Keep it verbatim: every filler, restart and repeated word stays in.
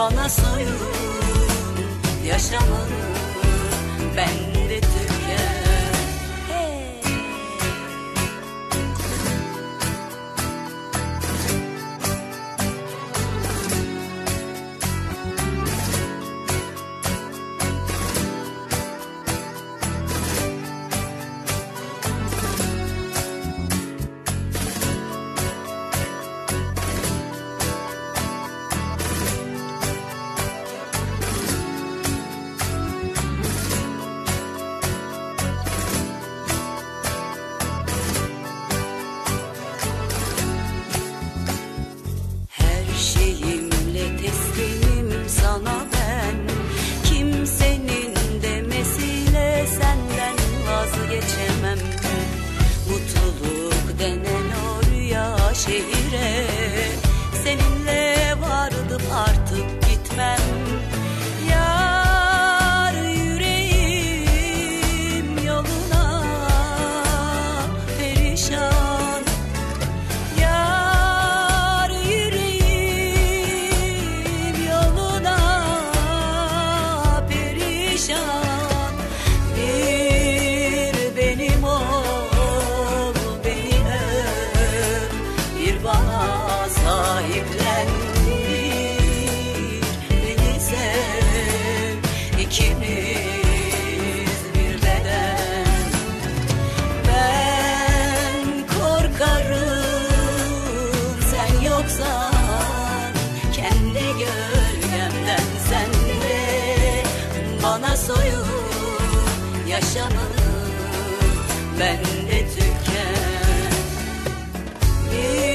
bana soyun yaşamını, ben de tüken. Hey. Şehire seninle vardım, artık gitmem. Yar yüreğim yoluna perişan. Yar yüreğim yoluna perişan. Bir benim ol, beni öp, bir bana sahiplen, bir beni sev, ikimiz bir beden. Ben korkarım sen yoksan, kendi gölgemden sen de bana soyun yaşamını, ben de tüken.